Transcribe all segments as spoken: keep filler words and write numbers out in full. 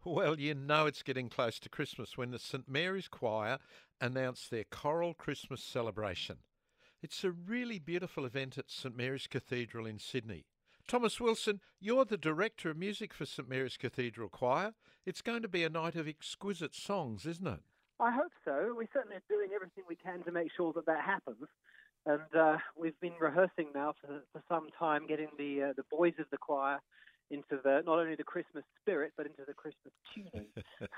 Well, you know it's getting close to Christmas when the St Mary's Choir announced their choral Christmas celebration. It's a really beautiful event at St Mary's Cathedral in Sydney. Thomas Wilson, you're the Director of Music for St Mary's Cathedral Choir. It's going to be a night of exquisite songs, isn't it? I hope so. We certainly are doing everything we can to make sure that that happens. And uh, we've been rehearsing now for, for some time, getting the uh, the boys of the choir into the not only the Christmas spirit, but into the Christmas tuning.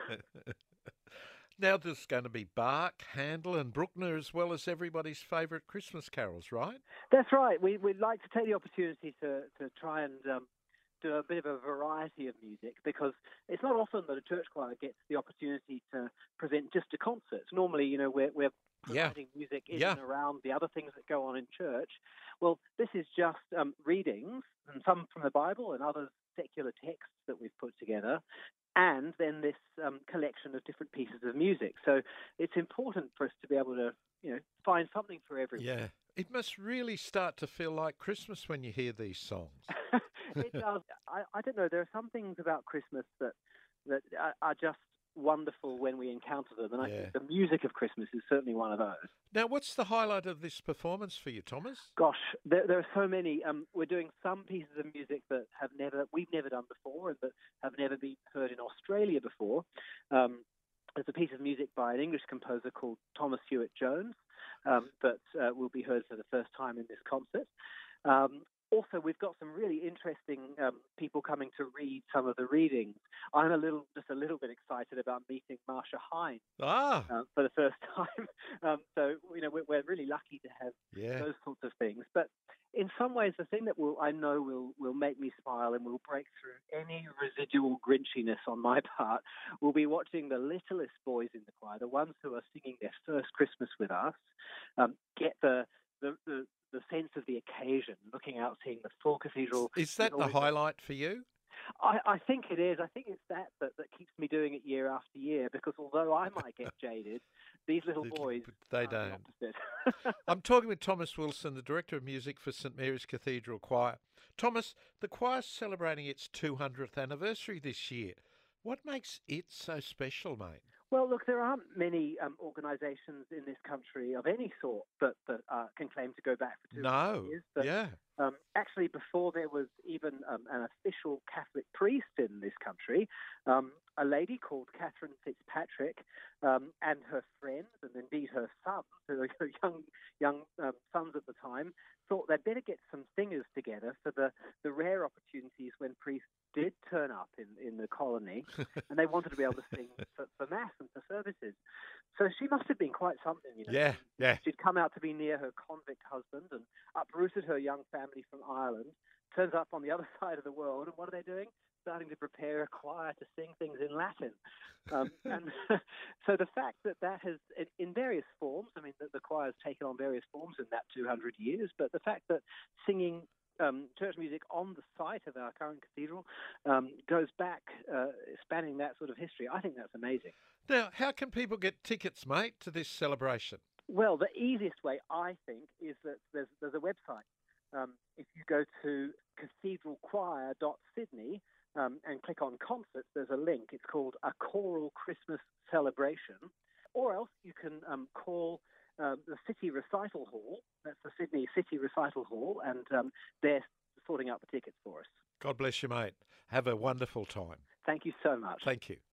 Now there's going to be Bach, Handel and Bruckner as well as everybody's favourite Christmas carols, right? That's right. We, we'd like to take the opportunity to, to try and um, do a bit of a variety of music, because it's not often that a church choir gets the opportunity to present just a concert. Normally, you know, we're, we're Yeah. providing music in Yeah. and around the other things that go on in church. Well, this is just um, readings, and some from the Bible and others secular texts that we've put together, and then this um, collection of different pieces of music. So it's important for us to be able to, you know, find something for everyone. Yeah. It must really start to feel like Christmas when you hear these songs. It does. I, I don't know. There are some things about Christmas that that are, are just wonderful when we encounter them, and I Yeah. think the music of Christmas is certainly one of those. Now, what's the highlight of this performance for you, Thomas? Gosh, there, there are so many. Um, we're doing some pieces of music that have never we've never done before, and that have never been heard in Australia before. Um, there's a piece of music by an English composer called Thomas Hewitt Jones um, that uh, will be heard for the first time in this concert. Um, Also, we've got some really interesting um, people coming to read some of the readings. I'm a little, just a little bit excited about meeting Marsha Hines Ah, uh, for the first time. um, so, you know, we're, we're really lucky to have yeah. those sorts of things. But in some ways, the thing that will I know will will make me smile and will break through any residual grinchiness on my part will be watching the littlest boys in the choir, the ones who are singing their first Christmas with us, um, get the the, the the sense of the occasion, looking out, seeing the full cathedral. Is that the Always- highlight for you? I, I think it is. I think it's that, that that keeps me doing it year after year, because although I might get jaded, these little They- boys they are the don't. opposite. I'm talking with Thomas Wilson, the Director of Music for St Mary's Cathedral Choir. Thomas, the choir's celebrating its two hundredth anniversary this year. What makes it so special, mate? Well, look, there aren't many um, organisations in this country of any sort that, that uh, can claim to go back for two hundred No. years. But, Yeah. um, actually, before there was even um, an official Catholic priest in this country, um, a lady called Catherine Fitzpatrick um, and her friends, and indeed her sons, who were young young um, sons at the time, thought they'd better get some singers together for the, the rare opportunities when priests did turn up in, in the colony, and they wanted to be able to sing for, for Mass and for services. So she must have been quite something, you know. Yeah, yeah. She'd come out to be near her convict husband and uprooted her young family from Ireland, turns up on the other side of the world, and what are they doing? Starting to prepare a choir to sing things in Latin. Um, and so the fact that that has, in, in various forms, I mean, the, the choir has taken on various forms in that two hundred years, but the fact that singing um, church music on the site of our current cathedral um, goes back, uh, spanning that sort of history, I think that's amazing. Now, how can people get tickets, mate, to this celebration? Well, the easiest way, I think, is that there's, there's a website. Um, if you go to cathedral choir dot sydney um, and click on concerts, there's a link. It's called A Choral Christmas Celebration. Or else you can um, call uh, the City Recital Hall. That's the Sydney City Recital Hall, and um, they're sorting out the tickets for us. God bless you, mate. Have a wonderful time. Thank you so much. Thank you.